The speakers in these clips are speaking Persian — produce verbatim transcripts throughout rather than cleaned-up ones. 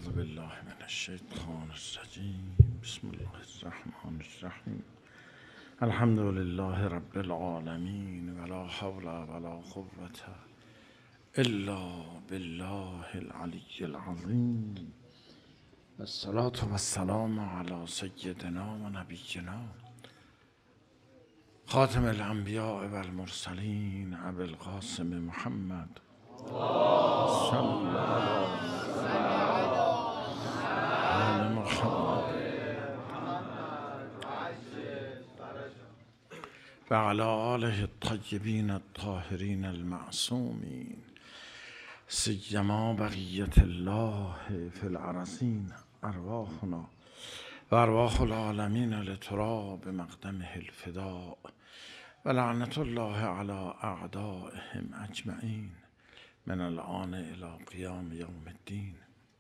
بالله من الشیطان الرجیم. بسم الله الرحمن الرحیم. الحمد لله رب العالمین ولا حول ولا قوة الا بالله العلی العظیم. الصلاة والسلام علی سیدنا و نبینا خاتم الانبیاء و المرسلین ابی القاسم محمد صلی الله علی محمد و علی آله الطیبین الطاهرین المعصومین سیما بقیة الله فی الارضین ارواحنا و ارواح العالمین لتراب مقدمه الفداء و لعنت الله علی اعدائهم اجمعین من الآن الی قیام یوم الدین.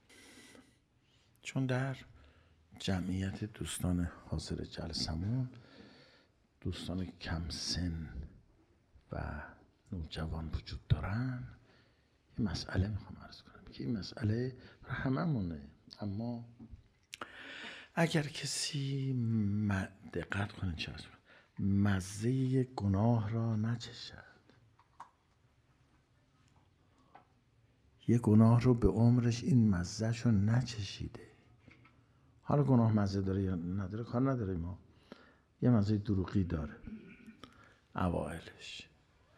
چون در جمعیت دوستان حاضر جلسمون دوستان کم سن و نوجوان وجود دارن، یه مسئله میخوام عرض کنم که این مسئله برای هممونه، اما اگر کسی دقت کنه چه هست مزه گناه را نچشد، یه گناه رو به عمرش این مزهش رو نچشیده، حالا گناه مزه داره یا نداره کار نداره، ما یه مزه دروغی داره اوائلش.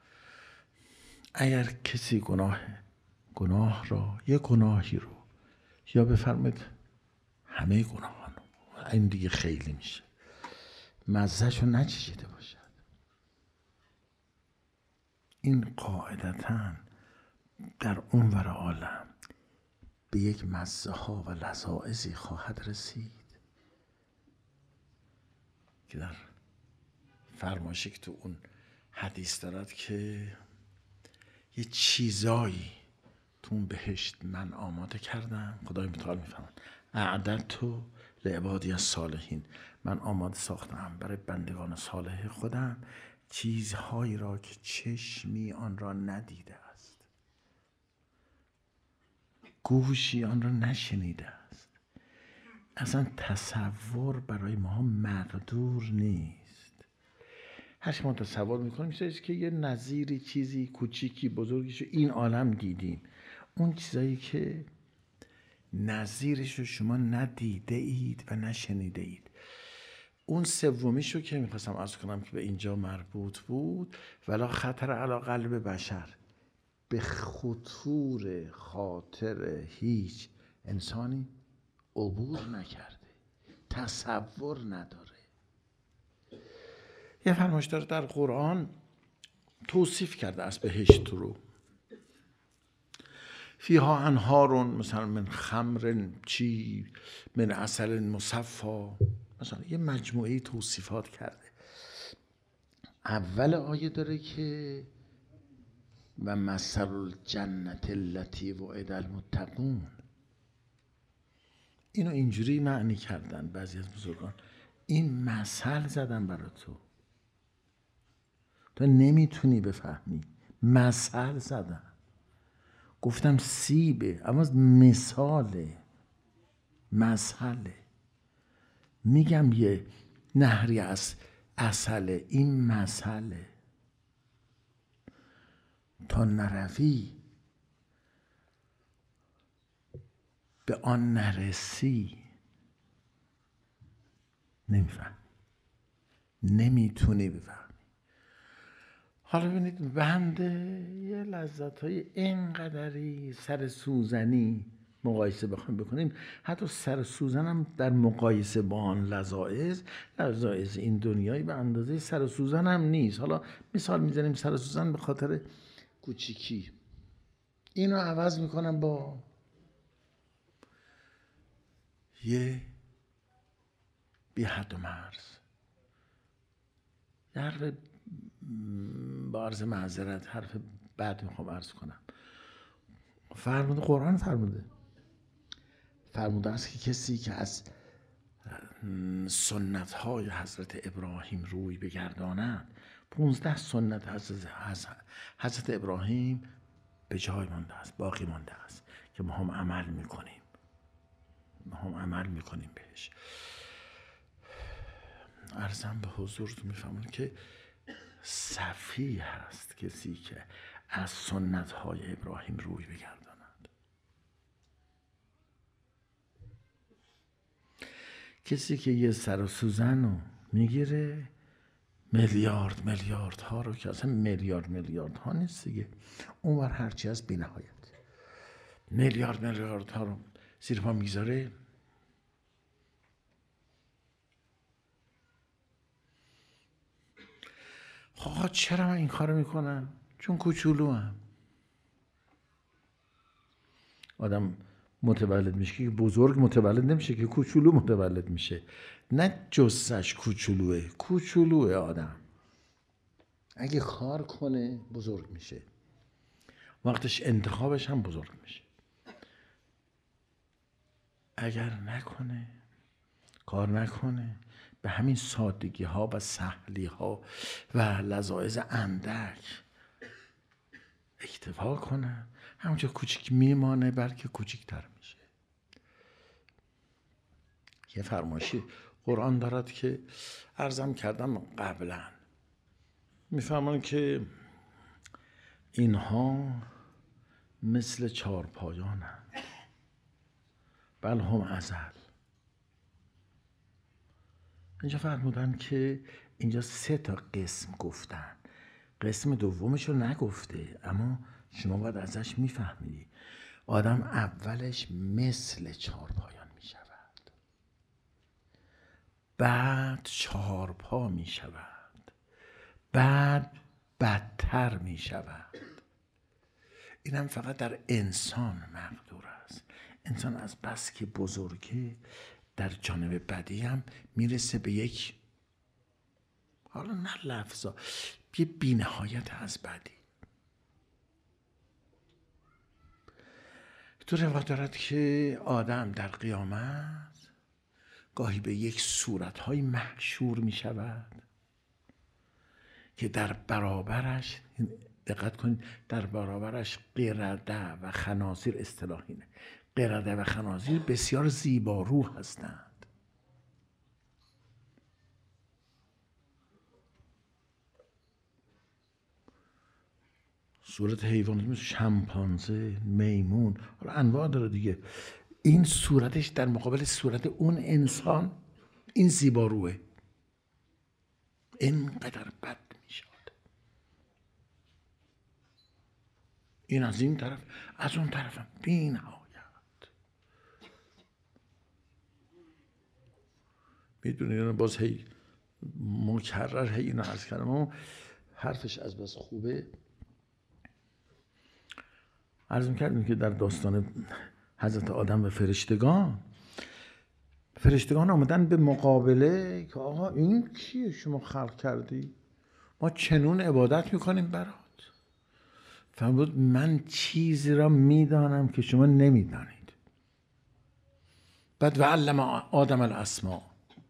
اگر کسی گناه گناه را یه گناهی رو یا بفرمایید همه گناهان رو، این دیگه خیلی میشه، مزهش رو نچشیده باشد، این قاعدتاً در اونور عالم به یک مزه ها و لذائذی خواهد رسید که در فرمایشی که تو اون حدیث دارد که یه چیزایی تو اون بهشت من آماده کردم، خدای متعال میفهمد اعددت لعبادی الصالحین، من آماده ساختم برای بندگان صالح خودم چیزهایی را که چشمی آن را ندیده است، گوشی آن را نشنیده است، اصلا تصور برای ما مقدور نیست. هرچی ما تصور میکنیم میشه که یه نظیری چیزی کوچیکی بزرگیشو این عالم دیدیم، اون چیزایی که نظیرش رو شما ندیده اید و نشنیده اید. اون سومیشو که میخواستم عرض کنم که به اینجا مربوط بود، ولا خطر علی قلب بشر، به خطور خاطر هیچ انسانی عبور نکرده، تصور نداره. یه فرمایش داره در قرآن توصیف کرده از بهشت رو، فیها انهارون مثلا من خمر چی من عسل مصفا، مثلا یه مجموعه توصیفات کرده. اول آیه داره که و مثل الجنت التی وعد المتقون، اینو اینجوری معنی کردن بعضی از بزرگان، این مثل زدن برای تو، تو نمیتونی بفهمی، مثل زدن، گفتم سیبه اما مثاله، مثله، میگم یه نهری از عسله، این مثله، تا نروی به آن نرسی نمیفهم، نمیتونی بفهمی. حالا ببینید بنده یه لذت های اینقدری سر سوزنی مقایسه بخوایم بکنیم، حتی سر سوزنم در مقایسه با آن لذائذ، لذائذ این دنیایی به اندازه سر سوزن هم نیست. حالا مثال میزنیم سر سوزن به خاطر کوچیکی، اینو عوض میکنم با یه بی حد و مرز. یه حرف با عرض معذرت، حرف بعد میخوام عرض کنم، فرموده قرآن فرموده فرموده است که کسی که از سنت های حضرت ابراهیم روی بگرداند، پونزده سنت حضرت, حضرت ابراهیم به جای مانده است، باقی مانده است که ما هم عمل میکنیم. عمل میکنیم بهش. عرضم به حضورتون میفهمون که سفیه هست کسی که از سنت های ابراهیم روی بگرداند، کسی که یه سر و سوزن رو میگیره، میلیارد میلیارد ها رو که اصلا میلیارد میلیارد ها نیست دیگه، اونور هرچی از بی نهایت میلیارد میلیارد ها رو زیر پا میگذاره. آقا چرا من این کارو میکنم؟ چون کوچولو هم. آدم متولد میشه که بزرگ متولد نمیشه، که کوچولو متولد میشه. نه جسش کوچولوه، کوچولوه آدم. اگه کار کنه بزرگ میشه، وقتش انتخابش هم بزرگ میشه. اگر نکنه، کار نکنه، به همین سادگی ها و سهلی ها و لذایذ اندک اکتفا کنه، همونجا کوچیک میمانه بلکه کوچیکتر میشه. یه فرمایشی قرآن دارد که عرضم کردم قبلا، میفهمن که اینها مثل چارپایانند، بل هم ازل. اینجا فرمودن که اینجا سه تا قسم گفتن، قسم دومش رو نگفته، اما شما باید ازش میفهمیدی. آدم اولش مثل چارپایان میشود، بعد چارپا میشود، بعد بدتر میشود. اینم فقط در انسان مقدور است. انسان از بس که بزرگه در جانب بدی هم میرسه به یک، حالا نه لفظا، یه بی‌نهایت از بدی. تو روایت دارد که آدم در قیامت گاهی به یک صورتهای محشور می شود که در برابرش، دقت کنید، در برابرش قرده و خنازیر، اصطلاح اینه، قرده و خنازیر بسیار زیبارو هستند. صورت حیوانات مثل شامپانزه، میمون، حالا انواع داره دیگه. این صورتش در مقابل صورت اون انسان این زیباروه، اینقدر بد میشد. این از این طرف، از اون طرف هم بی نهایت. میدونید باز هی مکرر هی اینو عرض کردم، اما حرفش از بس خوبه. عرض میکردیم که در داستان حضرت آدم و فرشتگان، فرشتگان آمدن به مقابله که آقا این کیه شما خلق کردی؟ ما چنون عبادت میکنیم برات. فرمود من چیزی را میدانم که شما نمیدانید. بعد و علم آدم الاسماء.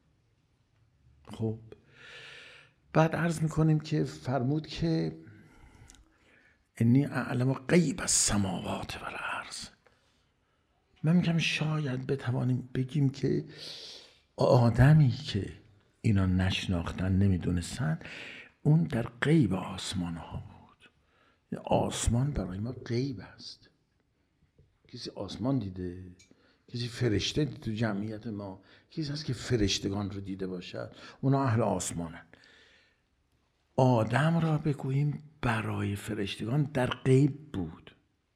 خب بعد عرض میکنیم که فرمود که انی اعلم غیب السماوات و الارض. من میگم شاید بتوانیم بگیم که آدمی که اینا نشناختن، نمیدونستن، اون در غیب آسمان ها بود. آسمان برای ما غیب است. کسی آسمان دیده؟ کسی فرشته دیده تو جمعیت ما؟ کسی هست که فرشتگان رو دیده باشد؟ اونا اهل آسمانن. آدم را بگوییم برای فرشتگان در غیب بود.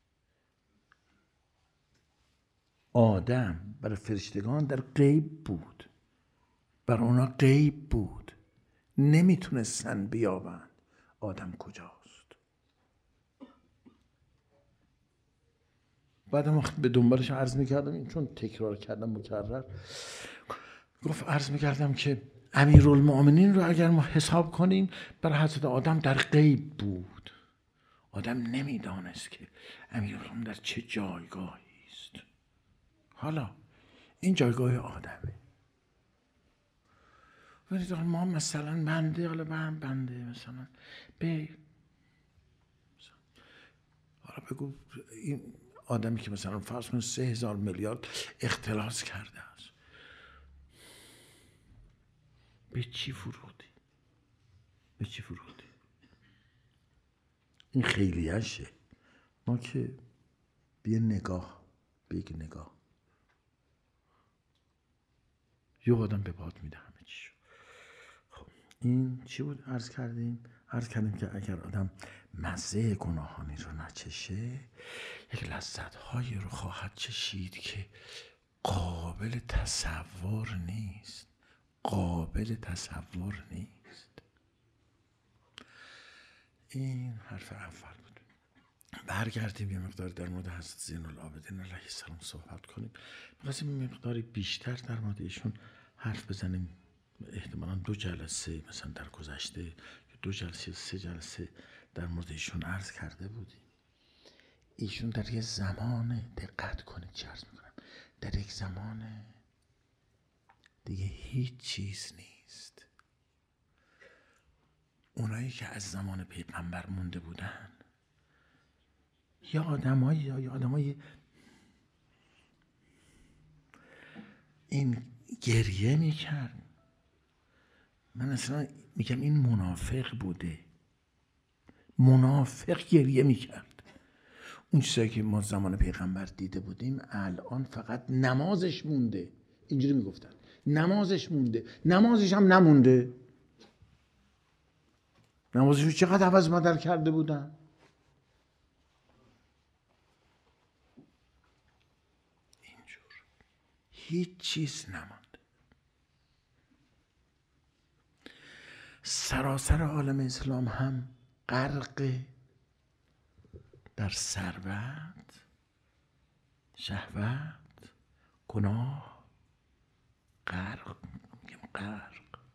آدم برای فرشتگان در غیب بود، برای اونا غیب بود، نمیتونستن بیابند آدم کجاست. بعد ما به دنبالش عرض میکردم، چون تکرار کردم مکرر، گفت عرض میکردم که امیرالمؤمنین رو اگر ما حساب کنیم برای حضرت آدم در غیب بود. آدم نمیدانست که امیرالمؤمنین در چه جایگاهی است. حالا این جایگاه آدمه. ولی ما مثلا بنده، حالا من بنده مثلا به حالا بگو این آدمی که مثلا فرض کن سه هزار میلیارد اختلاس کرده است، به چی فروختی؟ به چی فروختی؟ این خیلیشه. ما که بیا نگاه، بگی نگاه، یه آدم به باد میده همه چیشو. خب این چی بود عرض کردیم؟ عرض کردیم که اگر آدم مزه گناهانی رو نچشه، یک لذت‌هایی رو خواهد چشید که قابل تصور نیست. قابل تصور نیست. این حرف اول بود. برگردیم یه مقدار در مورد حضرت زین العابدین علیه السلام صحبت کنیم. می‌خواستیم یه مقداری بیشتر در مورد ایشون حرف بزنیم. احتمالاً دو جلسه مثلا در گذشته، دو جلسه سه جلسه در مورد ایشون عرض کرده بودیم. ایشون در یک زمان، دقت کنید چه عرض میکنم، در یک زمان دیگه هیچ چیز نیست. اونایی که از زمان پیغمبر مونده بودن یا آدمایی یا آدمایی این گریه میکرد. من اصلا میگم این منافق بوده. منافق گریه میکرد. اون چیزایی که ما زمان پیغمبر دیده بودیم الان فقط نمازش مونده. اینجوری میگفتن نمازش مونده. نمازش هم نمونده. نمازش رو چقدر عوض بدل کرده بودن. اینجور هیچ چیز نمانده. سراسر عالم اسلام هم غرق در ثروت، شهوت، گناه، غرق میگم غرق.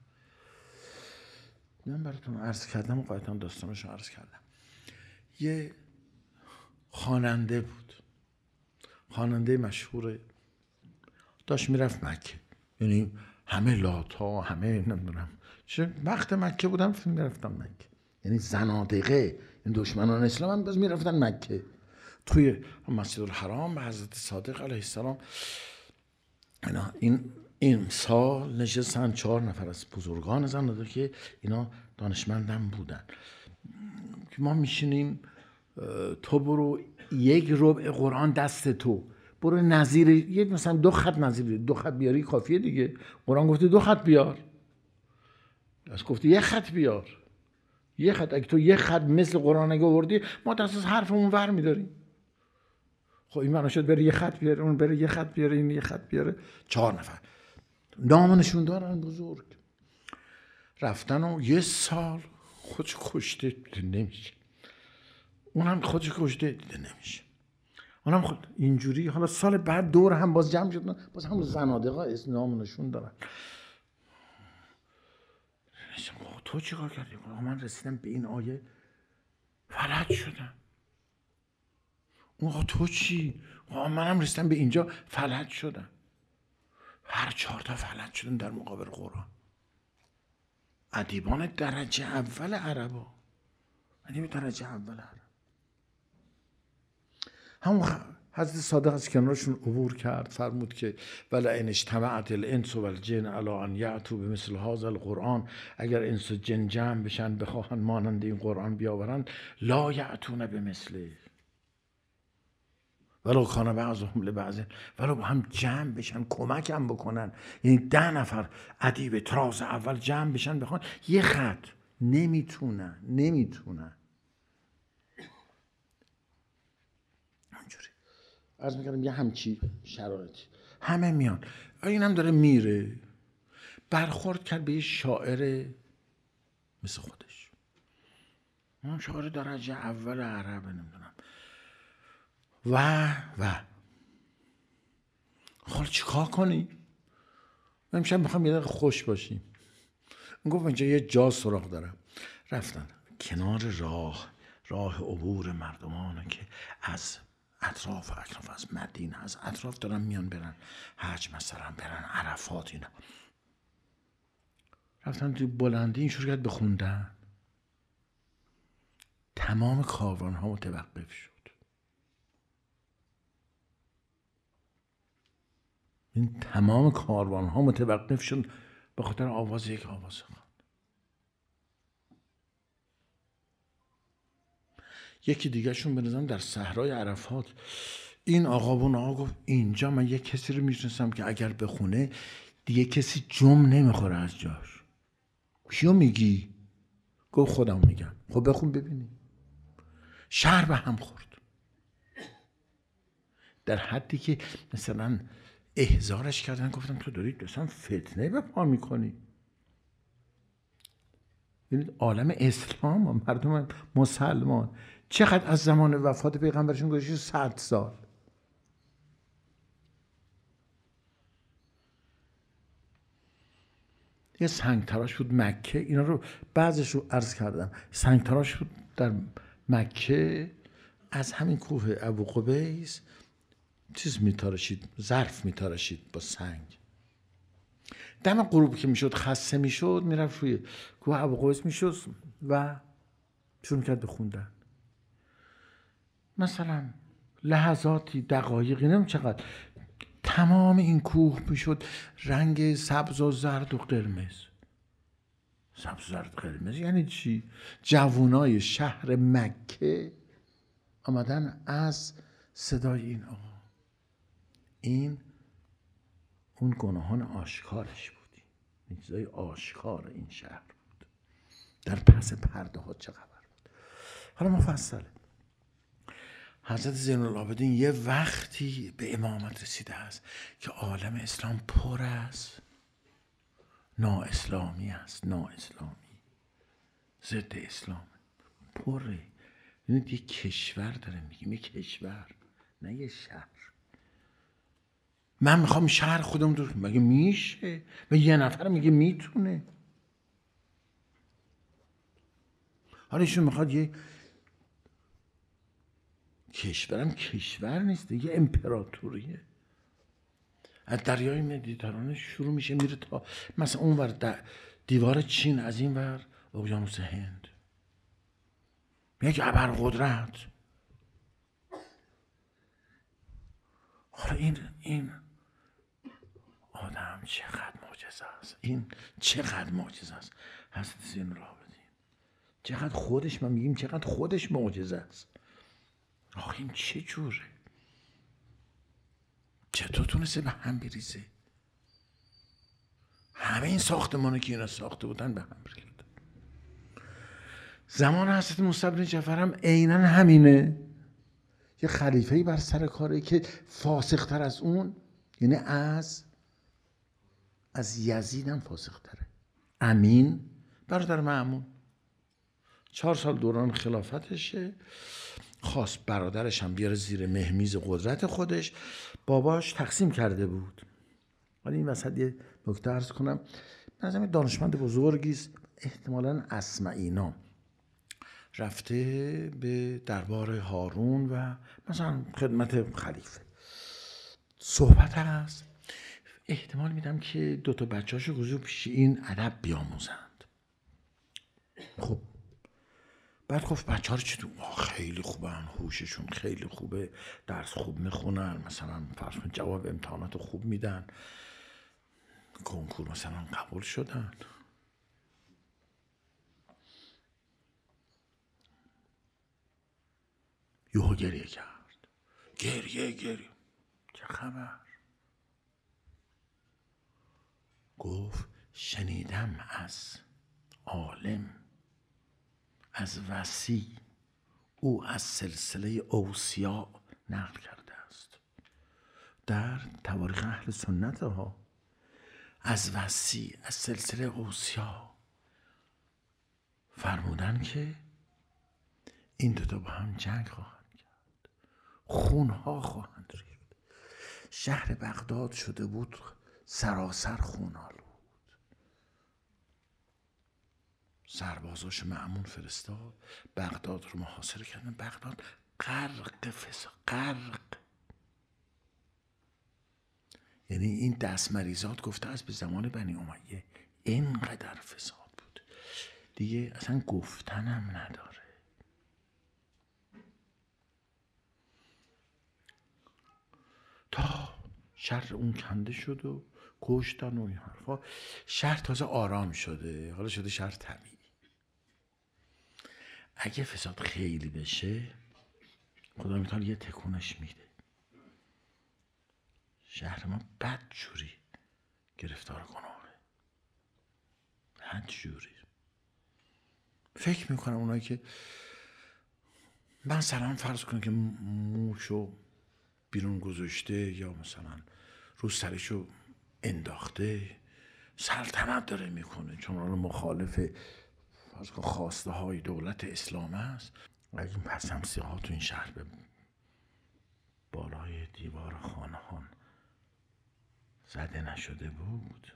من براتون عرض کردم و قاعدتاً داستانش عرض کردم. یه خواننده بود، خواننده مشهور، داشت میرفت مکه. یعنی همه لاتا، همه نمیدونم چه وقت مکه بودم فیلم میرفتم مکه. یعنی زنادقه، این دشمنان اسلام هم باز میرفتن مکه. توی مسجد الحرام به حضرت صادق علیه السلام اینا این این سال نشستن چهار نفر از بزرگان زنادقه که اینا دانشمندم بودن. که ما میشینیم، تو برو یک ربع قرآن دست تو، برو نظیر یه مثلا دو خط نظیر دو خط بیاری کافیه دیگه. قرآن گفته دو خط بیار، از گفته یه خط بیار. یه خط، اگه تو یه خط مثل قرآن اگه آوردی ما دست از حرفمون ور میداریم. خب این معنا شد بره یه خط بیاره، اون بره یه خط بیاره، این یه خط بیاره. چهار نفر نامشون دارن بزرگ. رفتن و یه سال خودش کشته دیده نمیشه. اونم خودش کشته دیده نمیشه. اونم خود اینجوری. حالا سال بعد دور هم باز جمع شدن، باز همون زنادقه اسم نامشون دارن. تو چیکار کردی؟ من رسیدم به این آیه فلج شدم. اون تو چی؟ منم رسیدم به اینجا فلج شدم. هر چهار تا فلج شدن در مقابل قرآن. ادیبان درجه اول عربا، ادیب درجه اول عرب. همون حضرت صادق از کنارشون عبور کرد، فرمود که ولئن اجتمعت الانس والجن علی ان یأتوا بمثل هذا القرآن، اگر انس و جن جمع بشن بخواهن مانند این قرآن بیاورند، لا یأتون بمثله ولو کان بعضهم لبعض، ولو با هم جمع بشن کمک هم بکنن. یعنی ده نفر ادیب طراز اول جمع بشن بخوان یه خط، نمیتونن نمیتونن همینجوری. عرض میکردم یه همچی شرایطی همه میان. اینم داره میره، برخورد کرد به یه شاعر مثل خودش. اون شاعر درجه اول عربه، نمیدونم و و حالا چیکار کنی؟ من امشب میخوام یه دقیقه خوش باشیم. اون گفت اینجا یه جا سراغ دارم. رفتن کنار راه، راه عبور مردمانه که از اطراف و اطراف از مدینه، از اطراف دارن میان برن حج مثلا، برن عرفات. اینا رفتن توی بلندی این شروع کرد بخوندن. تمام کاروان ها متوقف شد. این تمام کاروان ها متوقف شد به خاطر آواز یک آواز خان. یکی دیگه شون به نظرم در صحرای عرفات این آقا و اون آقا گفت اینجا من یک کسی رو میشناسم که اگر بخونه دیگه کسی جم نمیخوره از جاش. کیو میگی؟ گفت خودم میگم. خب بخون ببینی. شهر به هم خورد در حدی که مثلا احضارش کردن، گفتم تو داری مثلا فتنه به پا میکنی. ببینید عالم اسلام و مردم مسلمان چقدر از زمان وفات پیغمبرشون گذشته؟ صد سال. یه سنگ تراش بود مکه، اینا رو بعضش رو عرض کردم. سنگ تراش بود در مکه، از همین کوه ابو قبیس چیز میتارشید، ظرف میتارشید با سنگ. دم غروب که میشد خسته میشد میرفت روی کوه ابو قبیس میشد و شروع کرد بخوندن. مثلا لحظاتی دقایقی نمیم چقدر تمام این کوه میشد رنگ سبز و زرد و قرمز. سبز و زرد قرمز یعنی چی؟ جوانای شهر مکه آمدن از صدای این آقا. این اون گناهان آشکارش بودی، این چیزای آشکار این شهر بود. در پس پرده ها چه خبر بود؟ حالا مفصله. حضرت زین العابدین یه وقتی به امامت رسیده است که عالم اسلام پر است نا اسلامی است، نا اسلامی ضد اسلام پره. یعنی یه کشور داره میگیم، یه کشور نه یه شهر. من میخوام شهر خودم رو، مگه میشه؟ و یه نفر میگه میتونه. حالا ایشون میخواد یه کشورم کشور نیست، یه امپراتوریه. از دریای مدیترانه شروع میشه میره تا مثلا اون ور دیوار چین، از این ور اقیانوس هند. یک ابرقدرت. حالا این این آدم چقدر معجزه است، این چقدر معجزه است. حضرت زین العابدین چقدر خودش، من میگیم چقدر خودش معجزه است. آخه این چه جوره؟ چطور تونسته به هم بریزه؟ همه این ساختمانه که اینا ساخته بودن به هم ریخت. زمان حضرت موسی بن جعفر هم عیناً همینه. یه خلیفه‌ای بر سر کاره که فاسق‌تر از اون، یعنی از از یزید هم فاسق‌تره. امین برادر مأمون چهار سال دوران خلافتشه، خواست برادرش هم بیاره زیر مهمیز قدرت خودش. باباش تقسیم کرده بود. ولی این وسط یه نکته عرض کنم. مثلا دانشمند بزرگیست، احتمالاً اصمعی نام، رفته به دربار هارون و مثلا خدمت خلیفه صحبت هست. احتمال میدم که دوتا بچه هاشو گذاشته پیش این ادب بیاموزند. خب بعد گفت بچه ها رو چی تو؟ خیلی خوبن، هوششون خیلی خوبه، درس خوب میخونن، مثلا فرض کن جواب امتحانات خوب میدن، کنکور مثلا قبول شدن. یهو گریه کرد. گریه گریه چه خبر؟ گفت شنیدم از عالم، از وصی، او از سلسله اوصیا نقل کرده است. در تواریخ اهل سنت ها از وصی، از سلسله اوصیا فرمودن که این دوتا با هم جنگ خواهند کرد، خونها خواهند ریخت. شهر بغداد شده بود سراسر خونالود. سربازاش مأمون فرستاد، بغداد رو محاصره کردن. بغداد غرق فساد، غرق. یعنی این دست مریضات گفته از به زمان بنی امیه اینقدر فساد بود دیگه اصلا گفتنم نداره. تا شر اون کنده شد و کشتن و این حرفا. شهر تازه آرام شده، حالا شده شهر طبیعی. اگه فساد خیلی بشه خدا میتونه یه تکونش میده. شهر ما بدجوری گرفتار گناهه، بدجوری. فکر میکنم اونایی که مثلا فرض کنم که موشو بیرون گذاشته یا مثلا رو سرشو انداخته سلطنت داره میکنه، چون اون مخالف فرض کن خواسته های دولت اسلام است. اگه این پس‌همسی ها تو این شهر به بالای دیوار خانه ها زده نشده بود،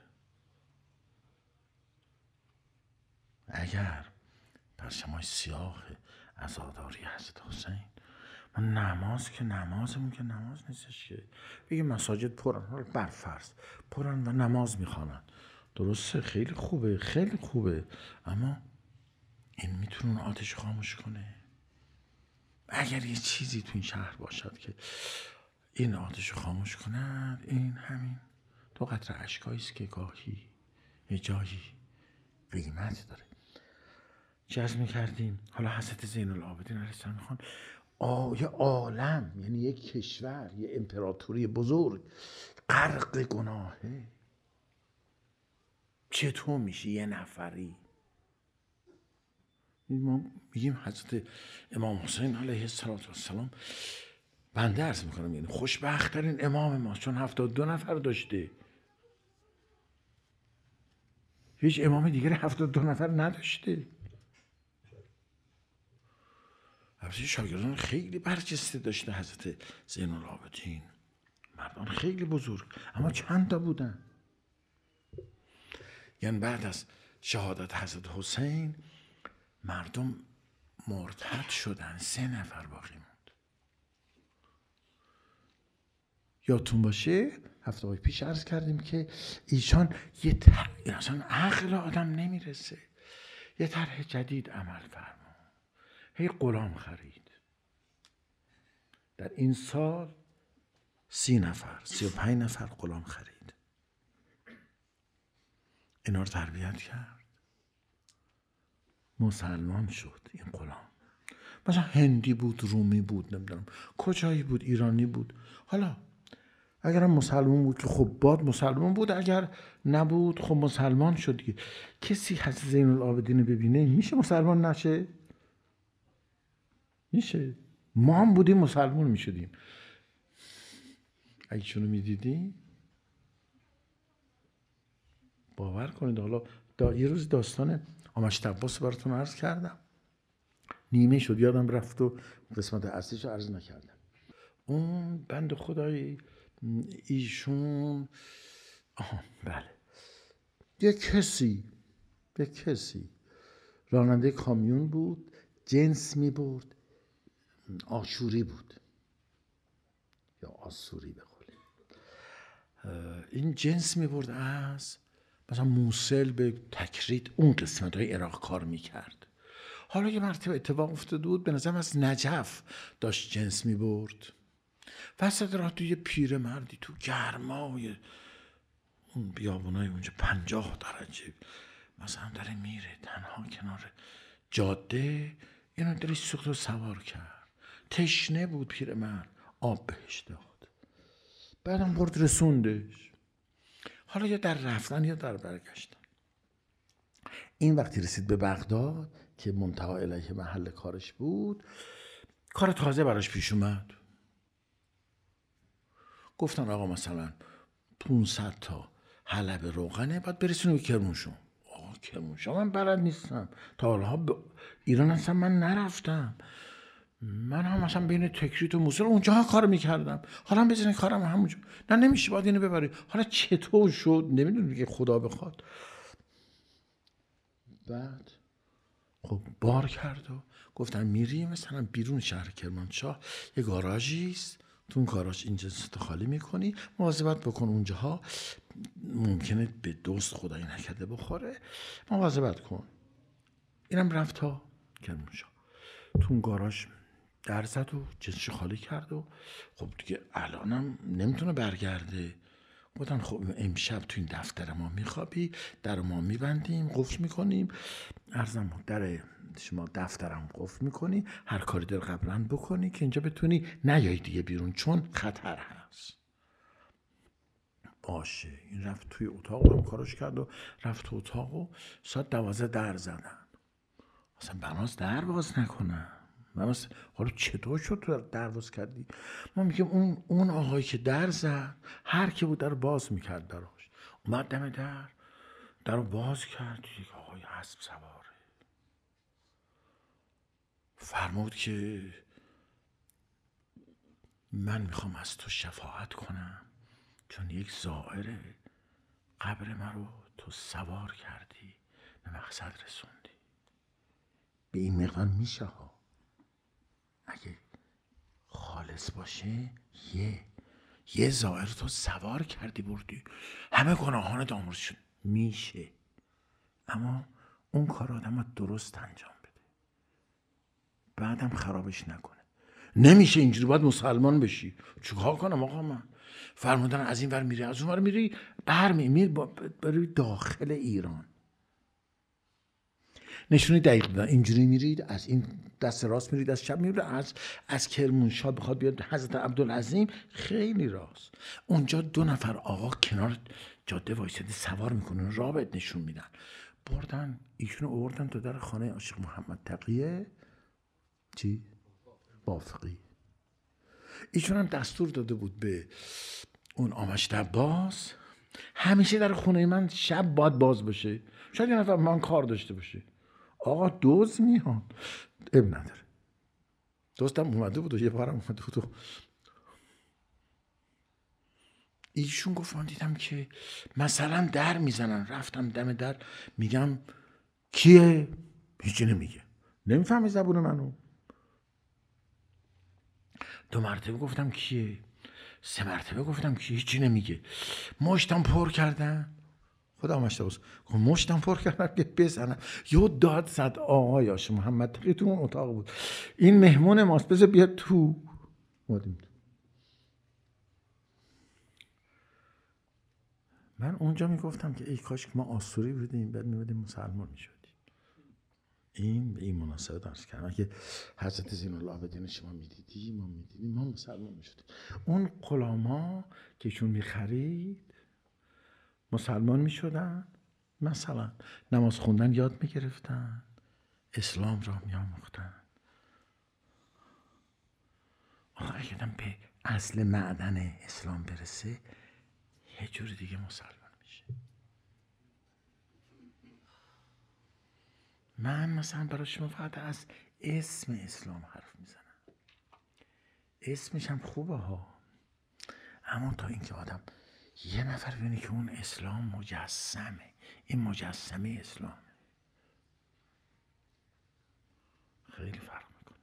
اگر پرچمای سیاه عزاداری حضرت حسین، ما نماز که نمازمون که نماز نیستش که بگه مساجد پرن، حالا برفرض پرن و نماز میخوانن، درسته، خیلی خوبه خیلی خوبه، اما این میتونه اون آتش خاموش کنه؟ اگر یه چیزی تو این شهر باشد که این آتش خاموش کند، این همین دو قطره اشکایی است که گاهی یه جایی قیمت داره. جذب میکردیم. حالا حضرت زین العابدین علیه السلام میخوان آ یه عالم، یعنی یک کشور، یه امپراتوری بزرگ غرق گناهه، چطور میشه یه نفری؟ ما میگیم حضرت امام حسین علیه السلام، بنده عرض میکنم یعنی خوشبخت‌ترین امام ما، چون هفتاد دو نفر داشته، هیچ امام دیگری هفتاد دو نفر نداشته. البته شاگردان خیلی برجسته داشته حضرت زین العابدین، مردان خیلی بزرگ، اما چند تا بودن. یعنی بعد از شهادت حضرت حسین مردم مرتد شدن، سه نفر باقی موند. یادتون باشه هفته های پیش عرض کردیم که ایشان یه طرح، اصلا عقل آدم نمیرسه، یه طرح جدید عمل فرمود، هی غلام خرید. در این سال سی نفر سی و پنج نفر غلام خرید، اینا رو تربیت کرد، مسلمان شد. این غلام مثلا هندی بود، رومی بود، نمیدونم کجایی بود، ایرانی بود. حالا اگرم مسلمان بود که خب باد مسلمان بود، اگر نبود خب مسلمان شد دیگه. کسی حضرت زین العابدین ببینه میشه مسلمان نشه؟ میشه؟ ما هم بودیم مسلمان میشدیم اگه شونو میدیدیم. باور کنید. حالا دا یه روز داستان آمشت عباس براتون عرض کردم، نیمه شد یادم رفت و قسمت اصلیش رو عرض نکردم. اون بند خدای ایشون آها بله یه کسی یه کسی راننده کامیون بود، جنس می برد، آشوری بود یا آسوری به قولی. این جنس می برد از مثلا موصل به تکرید، اون قسمت های عراق کار می کرد. حالا یه مرتبه اتفاق افتاده بود، به نظرم از نجف داشت جنس می برد، وسط راه توی یه پیر مردی تو گرمای اون بیابونای اونجا پنجاه درجه مثلا داره میره تنها کنار جاده، اینو داره سوخت و سوار کرد. تشنه بود پیر مرد، آب بهش داد، بعدم برد رسوندش. حالا یا در رفتن یا در برگشتن. این وقتی رسید به بغداد که منتهی الیه محل کارش بود، کار تازه براش پیش اومد. گفتن آقا مثلا پونصد تا حلب روغنه باید برسونی به کرمانشاه. آقا کرمانشاه من بلد نیستم، تا حالا به ایران اصلا من نرفتم، من هم مثلا بین تکریت و موصل اونجا ها کار میکردم، حالا هم بزنین کارم همونجا. نه نمیشه، باید اینو ببری. حالا چطور شد نمیدونم که خدا بخواد. بعد خب بار کرد و گفتن میری مثلا بیرون شهر کرمانشاه یه گاراژی است، تو اون گاراژ این جنست خالی میکنی، مواظبت بکن اونجاها ممکنه به دوست خدایی نکرده بخوره، مواظبت کن. اینم رفت تا کرمانشاه، تو اون گاراژ در زد و جنسش خالی کرد و خب دیگه الانم نمیتونه برگرده. گفتن خب امشب تو این دفتر ما میخوابی، در ما میبندیم، قفل میکنیم، ارزم در شما دفترم قفل میکنی، هر کاری در قبلا بکنی که اینجا بتونی نیایی دیگه بیرون چون خطر هست. باشه. این رفت توی اتاق هم کارش کرد و رفت تو اتاق و ساعت دوازده در زدن. اصلا بناس در باز نکنن. بناس حالا چطور شد تو در باز کردی؟ ما میگیم اون اون آقایی که در زد هر کی بود در باز میکرد دراش. اومد دم در در باز کرد، یک آقای اسب سواره فرمود که من میخوام از تو شفاعت کنم چون یک زائر قبر من رو تو سوار کردی به مقصد رسوندی. به این مقدار میشه ها، اگه خالص باشه یه یه زائر تو سوار کردی بردی همه گناهان دامرز شد میشه، اما اون کار آدم درست انجام بده بعدم خرابش نکنه. نمیشه اینجوری، باید مسلمان بشی. چیکار کنم آقا؟ من فرمودن از این ور میری از اون ور میری، برمی میری بری داخل ایران. نشونی دقیق دادن اینجوری میرید، از این دست راست میرید، از چپ میرید، از از کرمانشاه بخواد بیاد حضرت عبدالعظیم خیلی راست. اونجا دو نفر آقا کنار جاده وایساده سوار میکنن، راه بهت نشون میدن. بردن ایشونو آوردن تو در خانه عاشق محمد تقیه چی؟ بافقی. ایشون هم دستور داده بود به اون آمشت عباس همیشه در خونه من شب باید باز باشه، شاید یه نفر من کار داشته باشه. آقا دوز میان اب نداره. دوستم اومده بود و یه بارم اومده بود و ایشون گفت من دیدم که مثلا در میزنن، رفتم دم در میگم کیه؟ هیچی نمیگه، نمیفهمی زبون منو. دو مرتبه گفتم کیه، سه مرتبه گفتم کیه، هیچی نمیگه. مشتم پر کردن، خدا مشته باز مشتم پر کردن که بزنم. یه داد زد آقای عاشق محمد تقی تو اون اتاق بود، این مهمون ماست بذار بیاد تو. اومدیم تو. من اونجا میگفتم که ای کاش که ما آسوری بودیم بعد میبودیم مسلمان میشدیم. این به این مناسبت درس کردم که حضرت زین العابدین شما میدیدی ما میدیدیم ما مسلمان میشدیم. اون غلاما که ایشون میخرید مسلمان میشدن، مثلا نماز خوندن یاد میگرفتن، اسلام را میآموختن. آقا اگه آدم به اصل معدن اسلام برسه یه جور دیگه مسلمان میشه. من مثلا برای شما فقط از اسم اسلام حرف میزنم، اسمش هم خوبه ها، اما تا اینکه آدم یه نفر ببینه که اون اسلام مجسمه، این مجسمه اسلام خیلی فرق میکنه.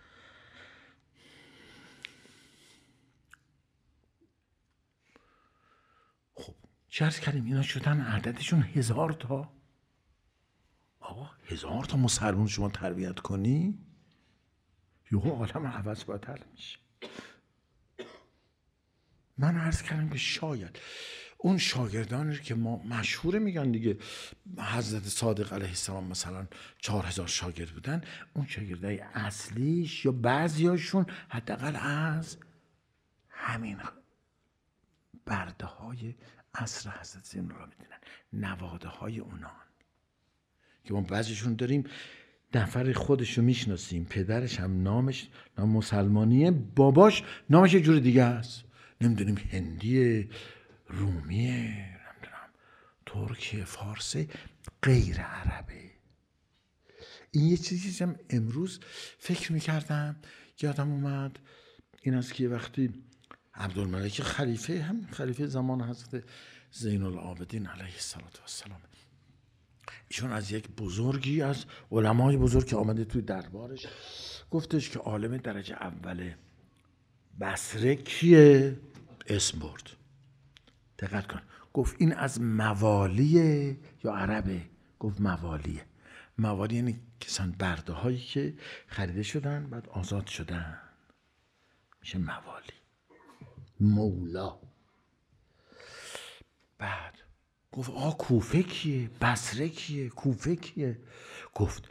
خب چه عرض کردیم اینا شدن عددشون هزار تا. آقا هزار تا مسلمان شما تربیت کنی یهو عالم عوض بدل میشه. من عرض کردم که شاید اون شاگردانی که ما مشهور میگن دیگه حضرت صادق علیه السلام مثلا چهار هزار شاگرد بودن، اون شاگردای اصلیش یا بعضیاشون حداقل از همین برده های عصر حضرت زین العابدین نواده های اونان که ما بعضیشون داریم نفر خودش رو میشناسیم، پدرش هم نامش نام مسلمانیه، باباش نامش یه جور دیگه است، نمیدونیم هندیه، رومیه، نمیدونم ترکیه، فارسی، غیر عربه. این یه چیزی هم امروز فکر میکردم یادم اومد، این است که وقتی عبدالملک خلیفه هم خلیفه زمان حضرت زین العابدین علیه السلام، ایشون از یک بزرگی از علمای بزرگ که آمده توی دربارش گفتش که عالم درجه اول بصره کیه؟ اسم برد. دقت کن، گفت این از موالیه یا عربه؟ گفت موالیه. موالی یعنی کسان برده هایی که خریده شدن بعد آزاد شدن میشه موالی. مولا. گفت آ کوفه کیه؟ بصره کیه؟ کوفه کیه؟ گفت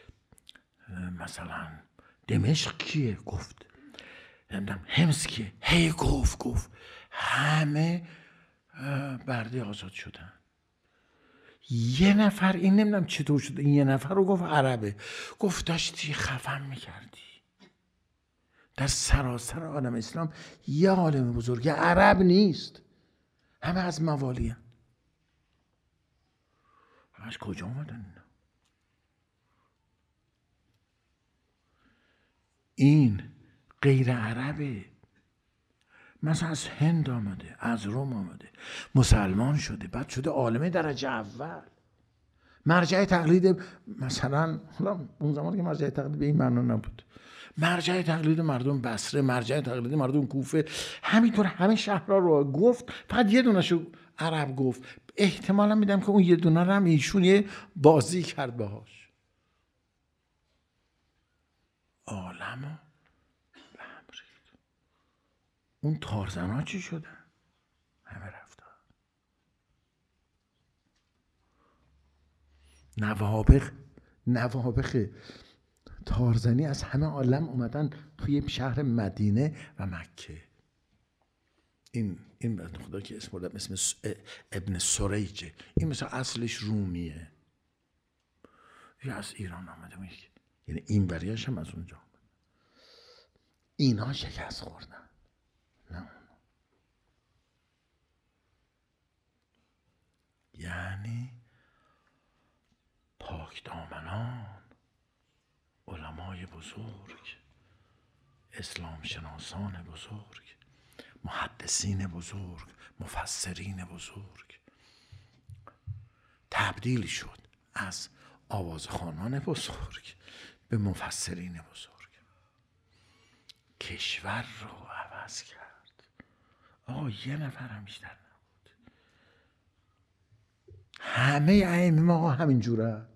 مثلا دمشق کیه؟ گفت نمیدونم حمص کیه؟ هی گفت گفت همه برده آزاد شدن. یه نفر، این نمیدونم چطور شده، این یه نفر رو گفت عربه. گفت داشتی خفن میکردی. در سراسر عالم اسلام یه عالم بزرگ عرب نیست، همه از موالی هم. از کجا آمدن؟ این غیر عربه، مثلا از هند آمده، از روم آمده، مسلمان شده، بعد شده عالم درجه اول. مرجع تقلید مثلا، حالا اون زمان که مرجع تقلید به این معنا نبود، مرجع تقلید مردم بصره، مرجع تقلید مردم کوفه، همینطور همه شهرها رو گفت، فقط یه دونهشو عرب گفت. احتمالا میدم که اون یه دونه رو هم ایشون یه بازی کرد باهاش. عالمو به هم ریخت. اون تارزنا چی شدن؟ همه رفتن. نوابق نوابق تارزنی از همه عالم اومدن توی شهر مدینه و مکه. این این بنده خدا که اسم بردم اسم ابن سریجه، این مثلا اصلش رومیه یا از ایران آمده میگه، یعنی این بریاش هم از اونجا آمده. اینا شکست خوردن، نه یعنی پاک دامنان، علمای بزرگ، اسلام شناسان بزرگ، محدثین بزرگ، مفسرین بزرگ تبدیل شد از آوازخوانان بزرگ به مفسرین بزرگ. کشور رو عوض کرد. آقا یه نفر هم بیشتر نبود. همه ائمه آقا همین جوره.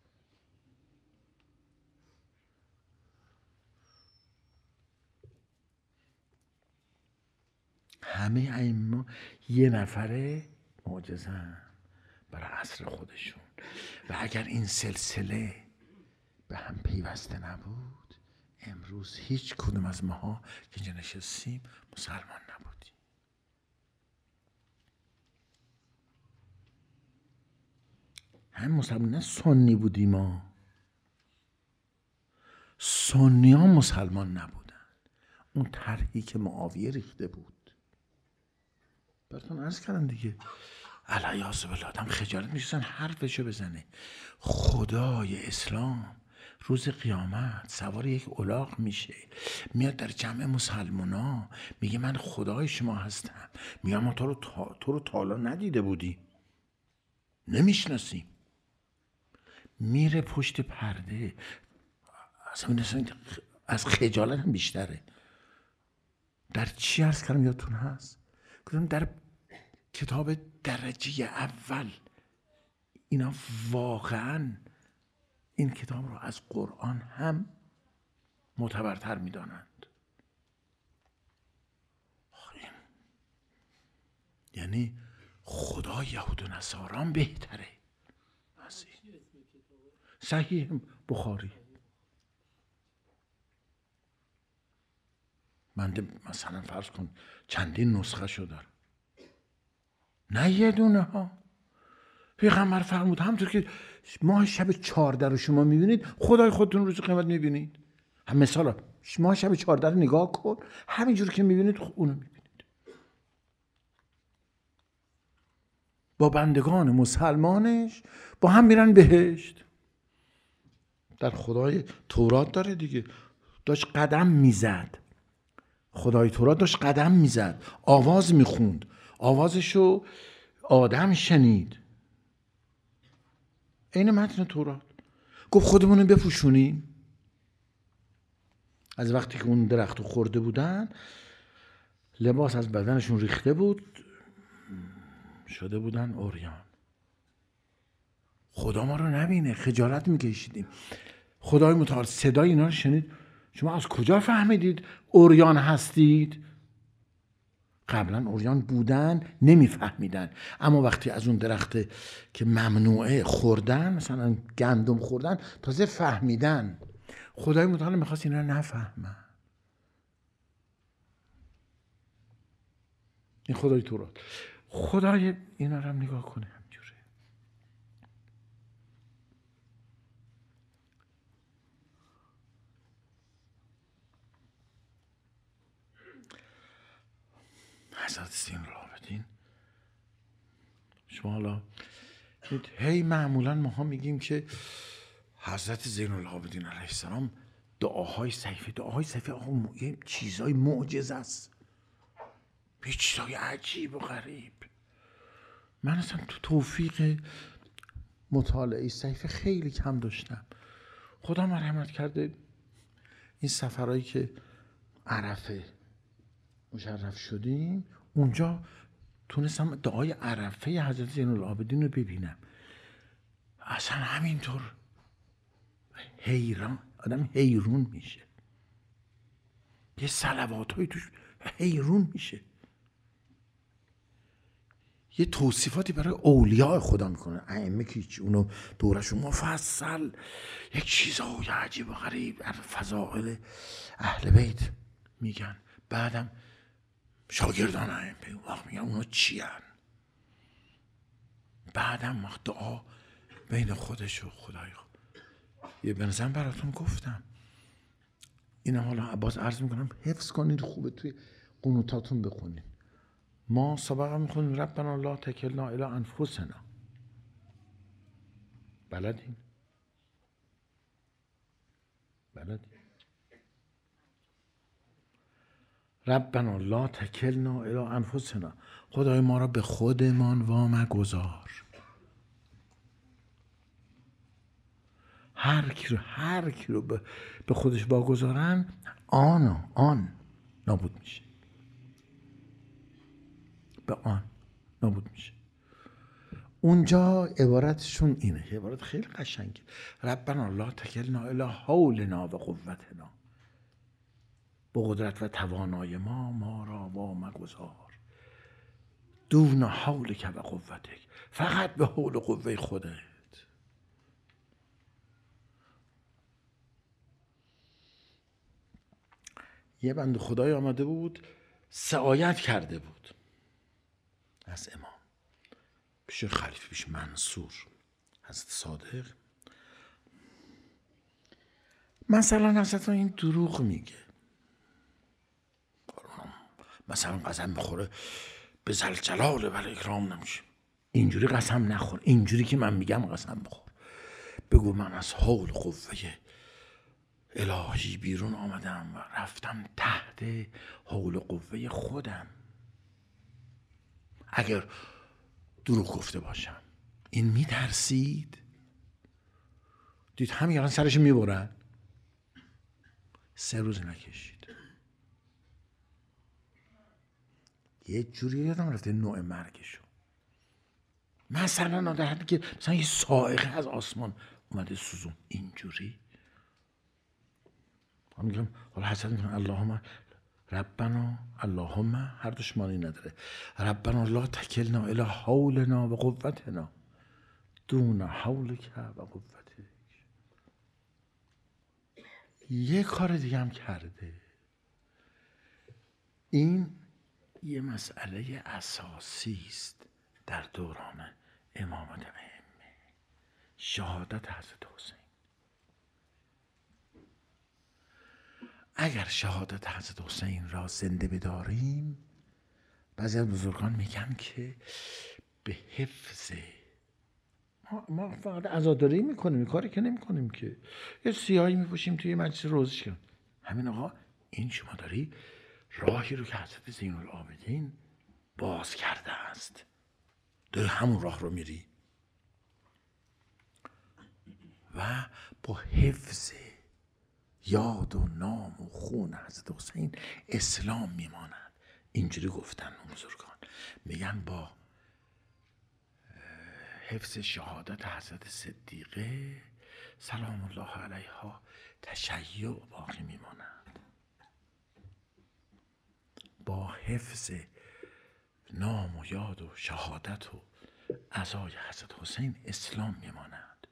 همه ائمه یه نفره معجزه‌ن برای عصر خودشون. و اگر این سلسله به هم پیوسته نبود، امروز هیچ کدوم از ماها که اینجا نشستیم مسلمان نبودیم. هم مسلمان نه سنی بودیم، ما سنی ها مسلمان نبودن. اون طرحی که معاویه ریخته بود، براتون عرض کردم دیگه، علیاذ بالله آدم خجالت میشن حرفشو بزنه. خدای اسلام روز قیامت سوار یک الاغ میشه، میاد در جمع مسلمانا میگه من خدای شما هستم. میگه ما تو رو تا... تو رو تا حالا ندیده بودیم، نمیشناسیم. میره پشت پرده، اصلا از خجالت هم بیشتره. در چی عرض کردم یادتون هست؟ گفتم در کتاب درجه اول. اینا واقعا این کتاب رو از قرآن هم معتبرتر میدانند. یعنی خدا یهود و نصاران بهتره. صحیح بخاری. من مثلا فرض کن چندین نسخه شو دارم، نه یه دونه ها. پیغمبر فرمود همونطور که ماه شب چهارده رو شما میبینید، خدای خودتون روز قیامت میبینید. هم مثلا ماه شب چهارده رو نگاه کن، همینجور که میبینید اونو میبینید. با بندگان مسلمانش با هم میرن بهشت. در خدای تورات داره دیگه، داشت قدم میزد. خدای تورات داشت قدم میزد، آواز میخوند، آوازشو آدم شنید. این متن تورات گفت خودمونو بپوشونیم. از وقتی که اون درختو خورده بودن، لباس از بدنشون ریخته بود، شده بودن عریان. خدا ما رو نبینه، خجالت میکشیدیم. خدای متعال صدای اینا رو شنید. شما از کجا فهمیدید عریان هستید؟ قبلا عریان بودن نمیفهمیدن، اما وقتی از اون درخت که ممنوعه خوردن، مثلا گندم خوردن، تازه فهمیدن. خدای متعال میخواست اینا رو نفهمن. این خدای تورات. خدای اینا رو هم نگاه کنه همجوره. حضرت زین العابدین، شما حالا هی معمولا ماها میگیم که حضرت زین العابدین علیه السلام دعاهای صحیفه دعاهای صحیفه آقا یه چیزای معجزه است، یه چیزای عجیب و غریب. من اصلا تو توفیق مطالعه صحیفه خیلی کم داشتم. خدا مرحمت کرده این سفرهایی که عرفه مشرف شدیم، اونجا تونستم دعای عرفه حضرت زین العابدین رو ببینم. اصلا همینطور حیران، آدم حیرون میشه. یه صلوات های توش حیرون میشه. یه توصیفاتی برای اولیاء خدا میکنه، ائمه که هیچ، اونو دورشون مفصل یک چیزای عجیب و غریب در فضائل اهل بیت میگن. بعدم شاگردان ائمه وقت میگن اونا چی هن؟ بعدم وقت دعا بین خودش و خدای خود. یه بنظرم براتون گفتم، اینم حالا باز عرض میکنم حفظ کنید، خوبه توی قنوتاتون بخونید. ما سابقا میخونیم ربنا لا تکلنا الی انفسنا، بلدین؟ بلدین؟ ربنا لا تکلنا الی انفسنا، خدای ما را به خودمان وامگذار. هر کی رو هر کی رو به خودش واگذارن، آن آن نابود میشه، به آن نابود میشه. اونجا عبارتشون اینه، عبارت خیلی قشنگه، ربنا لا تکلنا الی حولنا و قوتنا، با قدرت و توانای ما ما را وامگذار، دون حولک و قوتک، فقط به حول و قوه خودت. یه بنده خدای آمده بود سعایت کرده بود از امام پیش خلیفه، پیش منصور حضرت صادق. مثلا حضرت این دروغ میگه، مثلا قسم بخوره به ذوالجلال و الاکرام نمیشه، اینجوری قسم نخور، اینجوری که من میگم قسم بخور، بگو من از حول قوه الهی بیرون آمدم و رفتم تحت حول قوه خودم. اگر دروغ گفته باشم، این میترسید، دید همین الان سرش میبرن، سه روز نکشید. یه جوری یادم رفته نوع مرگشو، مثلا در حدی که مثلا یه صاعقه از آسمان اومده سوزون، اینجوری. من میگم حالا حسد میگم اللهم ربنا، اللهم هر دوش معنی نداره، ربنا لا تکلنا الی حولنا و قوتنا دون حولک و قوتک. یه کار دیگه هم کرده. این یه مسئله اساسی است در دوران امامت ائمه، شهادت حضرت حسین. اگر شهادت حضرت حسین را زنده بداریم، بعضی از بزرگان میگن که به حفظ ما, ما فقط عزاداری میکنیم، کاری که نمیکنیم که یه سیاهی میپوشیم توی مجلس روزش کنیم. همین آقا، این شما داری راهی رو که حضرت زین العابدین باز کرده است، داری همون راه رو میری و با حفظ یاد و نام و خون حضرت حسین اسلام میماند. اینجوری گفتن اون بزرگان، میگن با حفظ شهادت حضرت صدیقه سلام الله علیها تشیع باقی میماند، با حفظ نام و یاد و شهادت و عزای حضرت حسین اسلام میماند.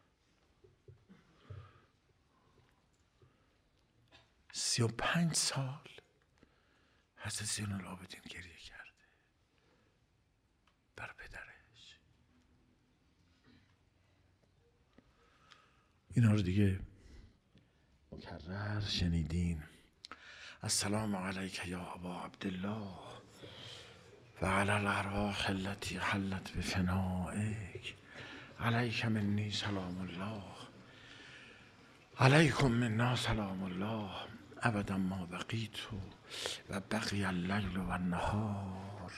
سی و پنج سال حضرت زین العابدین گریه کرده بر پدرش. اینا رو دیگه مکرر شنیدین. السلام علیک یا ابا عبدالله و علی الارواح التي حلت بفنائک، علیک منی سلام الله، علیکم منا سلام الله ابدا ما بقیت و بقی اللیل و النهار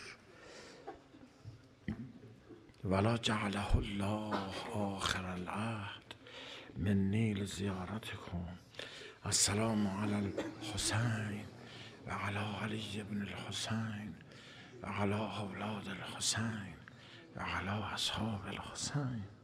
ولا جعله الله آخر العهد منی لزیارتکم. السلام علی الحسین و علی علی بن الحسین و علی اولاد الحسین و علی اصحاب الحسین.